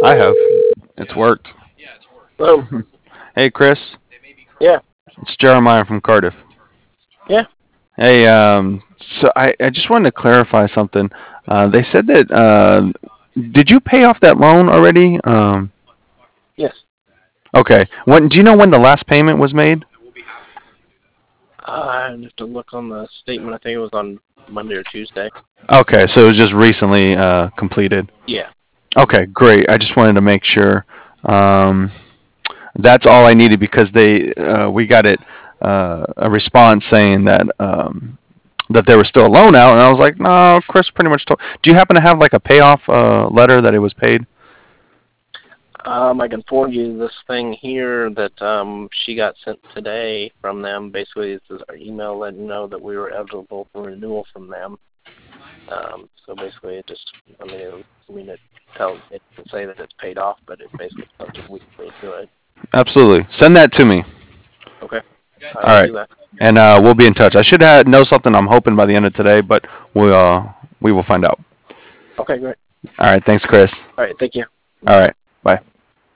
I have. It's worked. Boom. Hey, Chris. Yeah. It's Jeremiah from Cardiff. Yeah. Hey, so I just wanted to clarify something. They said that, did you pay off that loan already? Yes. Okay. When do you know when the last payment was made? I have to look on the statement. I think it was on Monday or Tuesday. Okay, so it was just recently completed. Yeah. Okay, great. I just wanted to make sure. Um, that's all I needed because we got a response saying that there was still a loan out, and I was like, no, Chris pretty much told. Do you happen to have like a payoff letter that it was paid? I can forward you this thing here that she got sent today from them. Basically, it's our email letting you know that we were eligible for renewal from them. So basically, it just, it tells it can say that it's paid off, but it basically tells you weekly to it. Absolutely. Send that to me. Okay, I All will right, do that. and we'll be in touch. I should know something. I'm hoping by the end of today, but we will find out. Okay, great. All right. Thanks, Chris. All right, thank you. All right.